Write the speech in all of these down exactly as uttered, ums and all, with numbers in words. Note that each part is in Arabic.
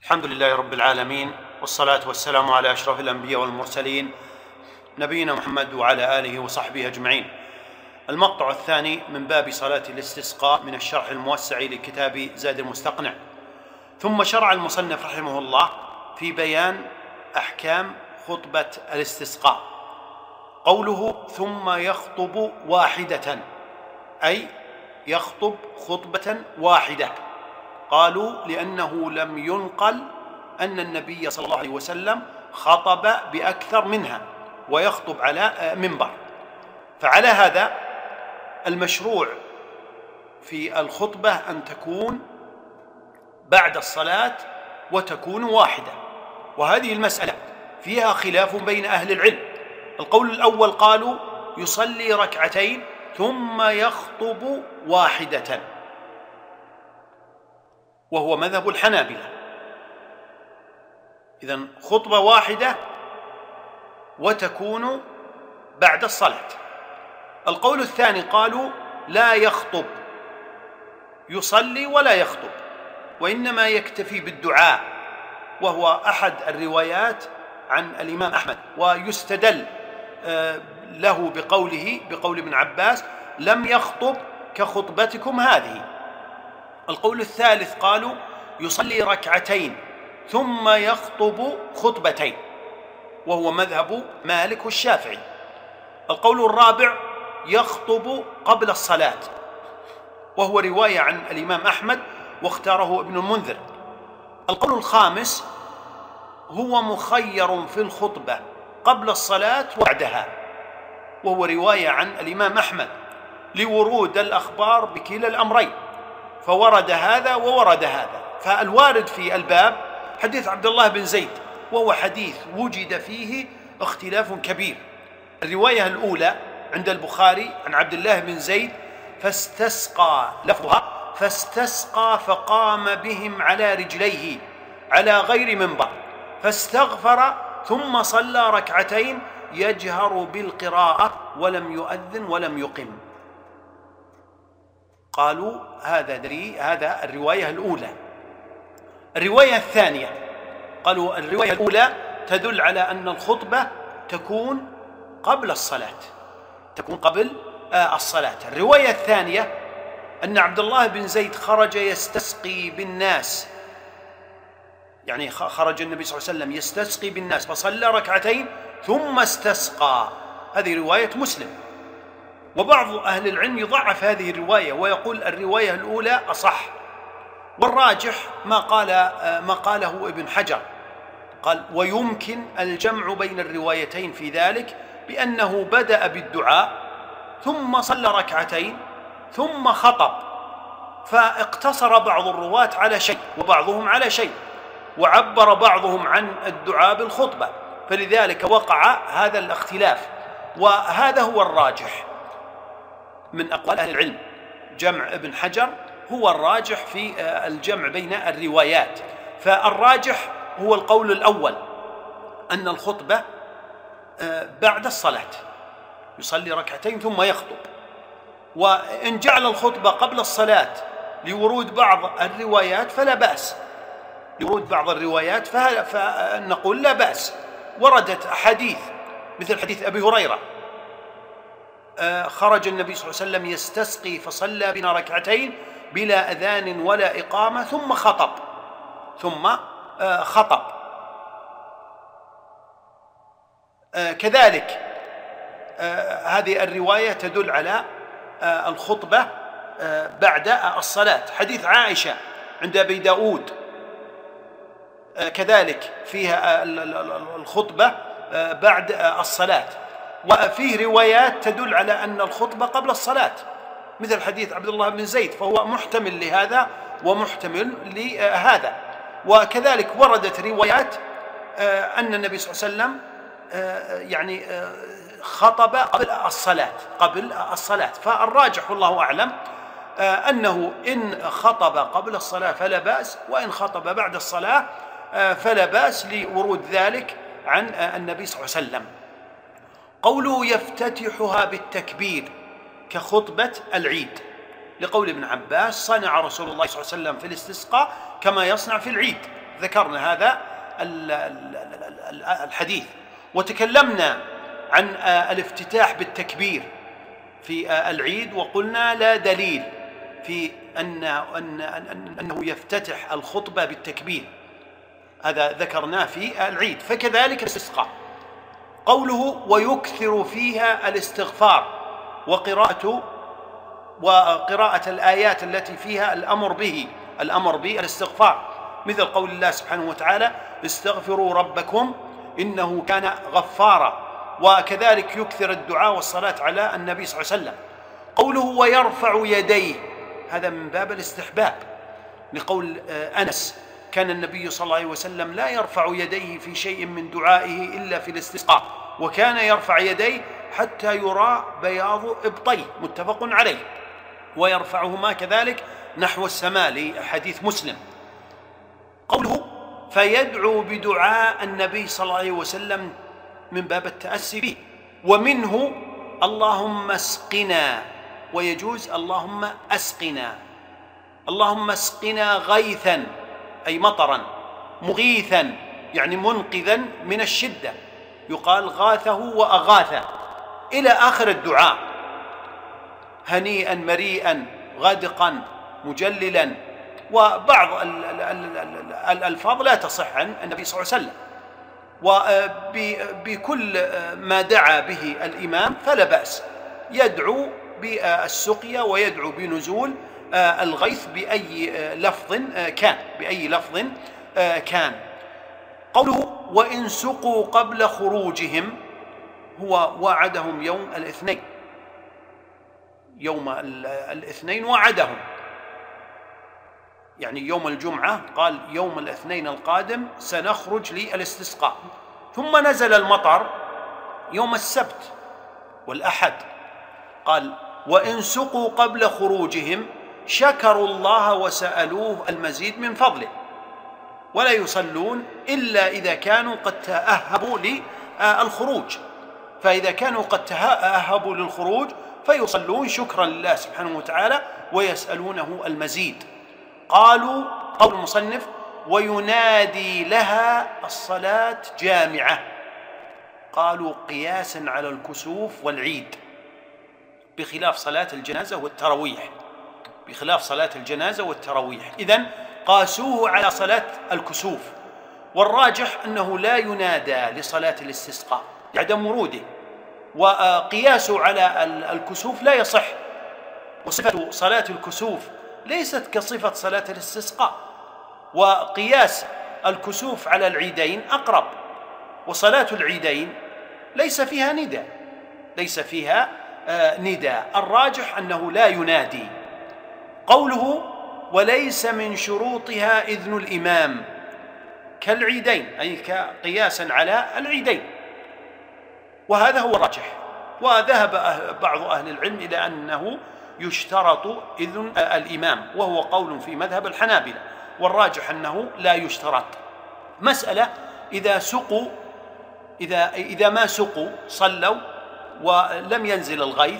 الحمد لله رب العالمين، والصلاة والسلام على أشرف الأنبياء والمرسلين نبينا محمد وعلى آله وصحبه أجمعين. المقطع الثاني من باب صلاة الاستسقاء من الشرح الموسع لكتاب زاد المستقنع. ثم شرع المصنف رحمه الله في بيان أحكام خطبة الاستسقاء. قوله ثم يخطب واحدة، أي يخطب خطبة واحدة. قالوا لأنه لم ينقل أن النبي صلى الله عليه وسلم خطب بأكثر منها ويخطب على منبر، فعلى هذا المشروع في الخطبة أن تكون بعد الصلاة وتكون واحدة. وهذه المسألة فيها خلاف بين أهل العلم. القول الأول قالوا يصلي ركعتين ثم يخطب واحدة، وهو مذهب الحنابلة. إذن خطبة واحدة وتكون بعد الصلاة. القول الثاني قالوا لا يخطب، يصلي ولا يخطب، وإنما يكتفي بالدعاء، وهو أحد الروايات عن الإمام أحمد، ويستدل له بقوله بقول ابن عباس لم يخطب كخطبتكم هذه. القول الثالث قالوا يصلي ركعتين ثم يخطب خطبتين، وهو مذهب مالك والشافعي. القول الرابع يخطب قبل الصلاة، وهو رواية عن الإمام أحمد واختاره ابن المنذر. القول الخامس هو مخير في الخطبة قبل الصلاة وبعدها، وهو رواية عن الإمام أحمد لورود الأخبار بكلا الأمرين، فورد هذا وورد هذا. فالوارد في الباب حديث عبد الله بن زيد، وهو حديث وجد فيه اختلاف كبير. الرواية الأولى عند البخاري عن عبد الله بن زيد فاستسقى، لفظها فاستسقى فقام بهم على رجليه على غير منبر فاستغفر ثم صلى ركعتين يجهر بالقراءة ولم يؤذن ولم يقم. قالوا هذا دري هذا الرواية الأولى. الرواية الثانية قالوا الرواية الأولى تدل على أن الخطبة تكون قبل الصلاة، تكون قبل الصلاة. الرواية الثانية أن عبد الله بن زيد خرج يستسقي بالناس، يعني خرج النبي صلى الله عليه وسلم يستسقي بالناس فصلى ركعتين ثم استسقى. هذه رواية مسلم. وبعض أهل العلم يضعف هذه الرواية ويقول الرواية الأولى أصح، والراجح ما قال ما قاله ابن حجر، قال ويمكن الجمع بين الروايتين في ذلك بأنه بدأ بالدعاء ثم صلى ركعتين ثم خطب، فاقتصر بعض الرواة على شيء وبعضهم على شيء، وعبر بعضهم عن الدعاء بالخطبة، فلذلك وقع هذا الاختلاف. وهذا هو الراجح من أقوال أهل العلم. جمع ابن حجر هو الراجح في الجمع بين الروايات. فالراجح هو القول الأول أن الخطبة بعد الصلاة، يصلي ركعتين ثم يخطب. وإن جعل الخطبة قبل الصلاة لورود بعض الروايات فلا بأس، لورود بعض الروايات فنقول لا بأس. وردت أحاديث مثل حديث أبي هريرة خرج النبي صلى الله عليه وسلم يستسقي فصلى بنا ركعتين بلا أذان ولا إقامة ثم خطب ثم خطب. كذلك هذه الرواية تدل على الخطبة بعد الصلاة. حديث عائشة عند أبي داود كذلك فيها الخطبة بعد الصلاة. وفيه روايات تدل على أن الخطبة قبل الصلاة مثل حديث عبد الله بن زيد، فهو محتمل لهذا ومحتمل لهذا. وكذلك وردت روايات أن النبي صلى الله عليه وسلم يعني خطب قبل الصلاة قبل الصلاة فالراجح والله أعلم أنه إن خطب قبل الصلاة فلا بأس، وإن خطب بعد الصلاة فلا بأس لورود ذلك عن النبي صلى الله عليه وسلم. قوله يفتتحها بالتكبير كخطبة العيد، لقول ابن عباس صنع رسول الله صلى الله عليه وسلم في الاستسقاء كما يصنع في العيد، ذكرنا هذا الحديث. وتكلمنا عن الافتتاح بالتكبير في العيد، وقلنا لا دليل في أن أنه يفتتح الخطبة بالتكبير، هذا ذكرناه في العيد. فكذلك الاستسقاء، قوله ويكثر فيها الاستغفار وقراءة وقراءة الآيات التي فيها الأمر به الأمر بالاستغفار، مثل قول الله سبحانه وتعالى استغفروا ربكم إنه كان غفارا. وكذلك يكثر الدعاء والصلاة على النبي صلى الله عليه وسلم. قوله ويرفع يديه، هذا من باب الاستحباب، لقول أنس كان النبي صلى الله عليه وسلم لا يرفع يديه في شيء من دعائه إلا في الاستسقاء، وكان يرفع يديه حتى يرى بياض إبطيه، متفق عليه، ويرفعهما كذلك نحو السماء لحديث مسلم. قوله فيدعو بدعاء النبي صلى الله عليه وسلم من باب التأسي به، ومنه اللهم اسقنا، ويجوز اللهم أسقنا. اللهم اسقنا غيثا أي مطرا، مغيثا يعني منقذا من الشدة، يقال غاثه وأغاثه، إلى آخر الدعاء، هنيئا مريئا غادقا مجللا، وبعض الألفاظ لا تصح عن النبي صلى الله عليه وسلم. وبكل ما دعا به الإمام فلا بأس، يدعو بالسقيا ويدعو بنزول الغيث بأي لفظ كان بأي لفظ كان. قوله وإن سقوا قبل خروجهم، هو وعدهم يوم الاثنين، يوم الاثنين وعدهم، يعني يوم الجمعة قال يوم الاثنين القادم سنخرج للاستسقاء، ثم نزل المطر يوم السبت والأحد، قال وإن سقوا قبل خروجهم شكروا الله وسألوه المزيد من فضله، ولا يصلون إلا إذا كانوا قد تأهبوا للخروج، فإذا كانوا قد تأهبوا للخروج فيصلون شكرا لله سبحانه وتعالى ويسألونه المزيد. قالوا قول المصنف وينادي لها الصلاة جامعة، قالوا قياسا على الكسوف والعيد، بخلاف صلاة الجنازة والتراويح بخلاف صلاة الجنازة والتراويح إذن قاسوه على صلاة الكسوف، والراجح أنه لا ينادى لصلاة الاستسقاء لعدم وروده، وقياسه على الكسوف لا يصح، وصفة صلاة الكسوف ليست كصفة صلاة الاستسقاء، وقياس الكسوف على العيدين أقرب، وصلاة العيدين ليس فيها نداء ليس فيها نداء الراجح أنه لا ينادي. قوله وليس من شروطها إذن الإمام كالعيدين، أي قياسا على العيدين، وهذا هو الراجح. وذهب بعض أهل العلم إلى أنه يشترط إذن الإمام، وهو قول في مذهب الحنابلة، والراجح أنه لا يشترط. مسألة إذا سقوا إذا, إذا ما سقوا صلوا ولم ينزل الغيث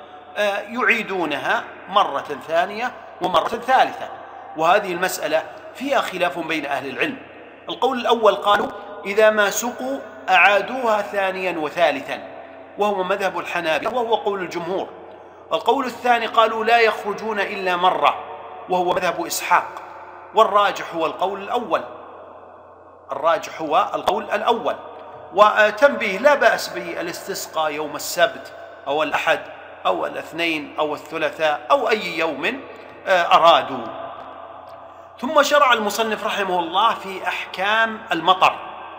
يعيدونها مرة ثانية ومرة ثالثة، وهذه المسألة فيها خلاف بين أهل العلم. القول الأول قالوا إذا ما سقوا أعادوها ثانيا وثالثا، وهو مذهب الحنابلة وهو قول الجمهور. القول الثاني قالوا لا يخرجون إلا مرة، وهو مذهب إسحاق، والراجح هو القول الأول الراجح هو القول الأول. وتنبيه لا بأس بالاستسقاء يوم السبت أو الأحد أو الاثنين أو الثلاثاء أو أي يوم أرادوا. ثم شرع المصنف رحمه الله في أحكام المطر،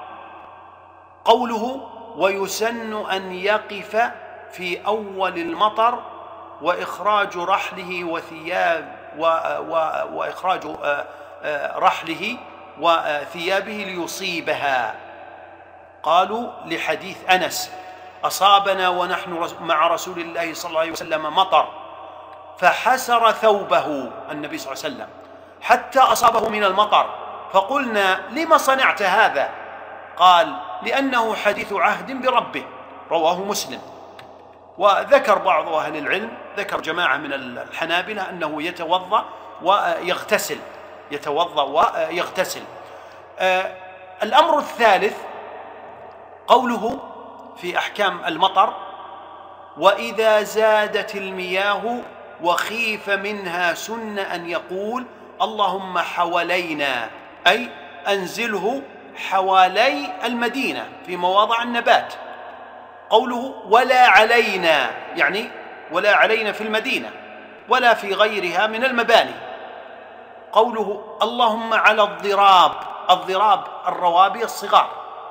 قوله ويسن أن يقف في أول المطر وإخراج رحله وثياب و و وإخراج رحله وثيابه ليصيبها. قالوا لحديث أنس أصابنا ونحن مع رسول الله صلى الله عليه وسلم مطر فحسر ثوبه النبي صلى الله عليه وسلم حتى أصابه من المطر، فقلنا لما صنعت هذا؟ قال لأنه حديث عهد بربه، رواه مسلم. وذكر بعض أهل العلم ذكر جماعة من الحنابلة أنه يتوضأ ويغتسل يتوضأ ويغتسل آه الأمر الثالث قوله في أحكام المطر: وإذا زادت المياه وخيف منها سن أن يقول اللهم حوالينا، أي أنزله حوالي المدينة في مواضع النبات. قوله ولا علينا، يعني ولا علينا في المدينة ولا في غيرها من المباني. قوله اللهم على الضراب، الضراب الروابي الصغار،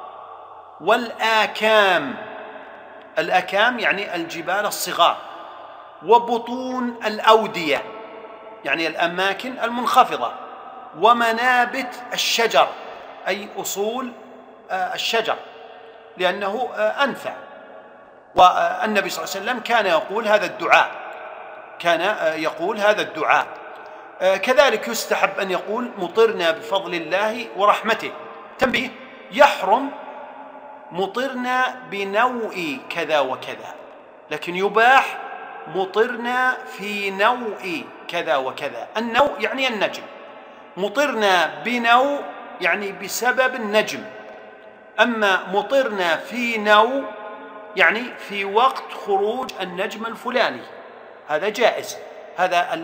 والآكام، الآكام يعني الجبال الصغار، وبطون الأودية يعني الأماكن المنخفضة، ومنابت الشجر أي أصول الشجر لأنه أنفع. والنبي صلى الله عليه وسلم كان يقول هذا الدعاء، كان يقول هذا الدعاء. كذلك يستحب أن يقول مطرنا بفضل الله ورحمته. تنبيه: يحرم مطرنا بنوء كذا وكذا، لكن يباح مطرنا في نوء كذا وكذا. النوء يعني النجم، مطرنا بنوء يعني بسبب النجم. أما مطرنا في نوء يعني في وقت خروج النجم الفلاني، هذا جائز. هذا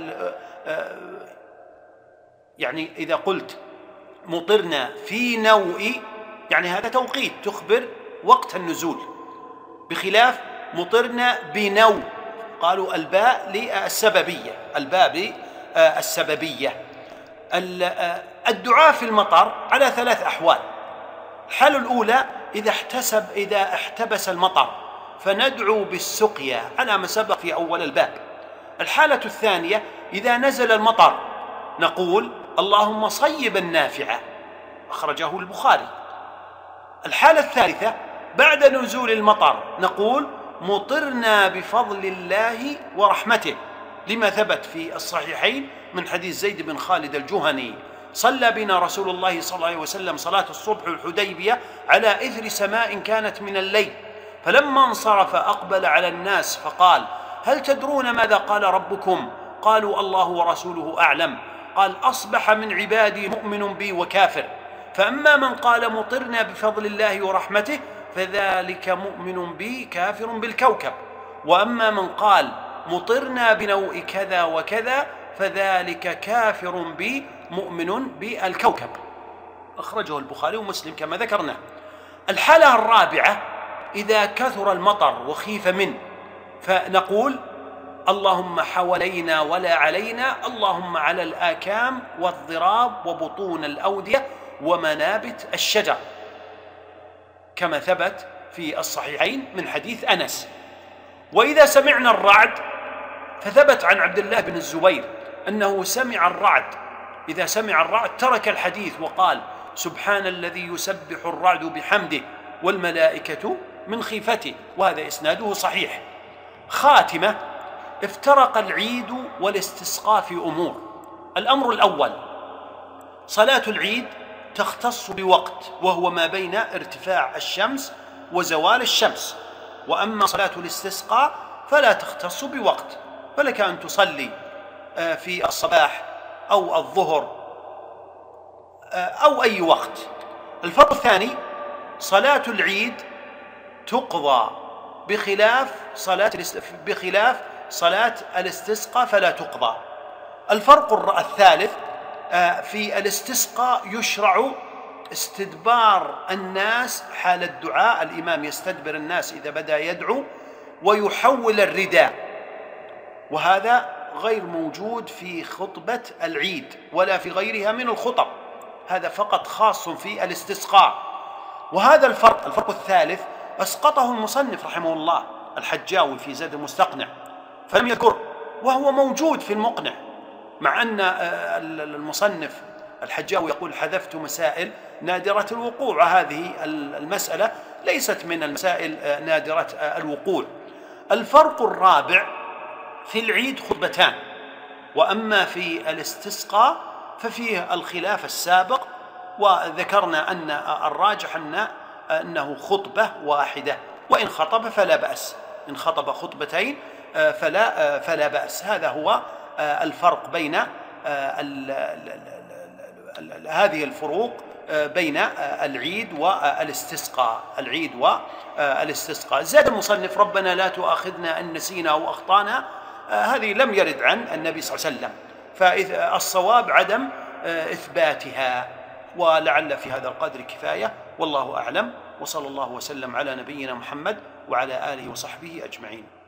يعني إذا قلت مطرنا في نوء يعني هذا توقيت، تخبر وقت النزول، بخلاف مطرنا بنوء قالوا الباء للسببية، الباء للسببية. الدعاء في المطر على ثلاث أحوال. الحالة الأولى إذا احتسب إذا احتبس المطر فندعو بالسقيا على ما سبق في أول الباب. الحالة الثانية إذا نزل المطر نقول اللهم صيبا نافعا، أخرجه البخاري. الحالة الثالثة بعد نزول المطر نقول مطرنا بفضل الله ورحمته، لما ثبت في الصحيحين من حديث زيد بن خالد الجهني: صلى بنا رسول الله صلى الله عليه وسلم صلاة الصبح الحديبية على إثر سماء كانت من الليل، فلما انصرف أقبل على الناس فقال: هل تدرون ماذا قال ربكم؟ قالوا: الله ورسوله أعلم. قال: أصبح من عبادي مؤمن بي وكافر، فأما من قال مطرنا بفضل الله ورحمته فذلك مؤمن بي كافر بالكوكب، وأما من قال مطرنا بنوء كذا وكذا فذلك كافر بي مؤمن بالكوكب. أخرجه البخاري ومسلم كما ذكرنا. الحالة الرابعة إذا كثر المطر وخيف منه فنقول اللهم حوالينا ولا علينا، اللهم على الآكام والضراب وبطون الأودية ومنابت الشجر، كما ثبت في الصحيحين من حديث أنس. وإذا سمعنا الرعد فثبت عن عبد الله بن الزبير أنه سمع الرعد، إذا سمع الرعد ترك الحديث وقال: سبحان الذي يسبح الرعد بحمده والملائكة من خيفته، وهذا إسناده صحيح. خاتمة: افترق العيد والاستسقاء في أمور. الأمر الأول: صلاة العيد تختص بوقت وهو ما بين ارتفاع الشمس وزوال الشمس، وأما صلاة الاستسقاء فلا تختص بوقت، فلك أن تصلي في الصباح أو الظهر أو أي وقت. الفرق الثاني: صلاة العيد تقضى بخلاف صلاة بخلاف صلاة الاستسقاء فلا تقضى. الفرق الثالث: في الاستسقاء يشرع استدبار الناس حال الدعاء، الإمام يستدبر الناس إذا بدأ يدعو ويحول الرداء، وهذا غير موجود في خطبة العيد ولا في غيرها من الخطب، هذا فقط خاص في الاستسقاء. وهذا الفرق الفرق الثالث أسقطه المصنف رحمه الله الحجاوي في زاد المستقنع فلم يذكره، وهو موجود في المقنع، مع أن المصنف الحجاوي يقول حذفت مسائل نادرة الوقوع، هذه المسألة ليست من المسائل نادرة الوقوع. الفرق الرابع: في العيد خطبتان، وأما في الاستسقاء ففيه الخلاف السابق، وذكرنا أن الراجح أن أنه خطبة واحدة، وإن خطب فلا بأس، إن خطب خطبتين فلا فلا بأس. هذا هو الفرق بين هذه الفروق بين العيد والاستسقاء العيد والاستسقاء. زاد المصنف: ربنا لا تؤاخذنا إن نسينا أو أخطأنا. هذه لم يرد عن النبي صلى الله عليه وسلم، فالصواب عدم إثباتها. ولعل في هذا القدر كفاية، والله أعلم، وصلى الله وسلم على نبينا محمد وعلى آله وصحبه أجمعين.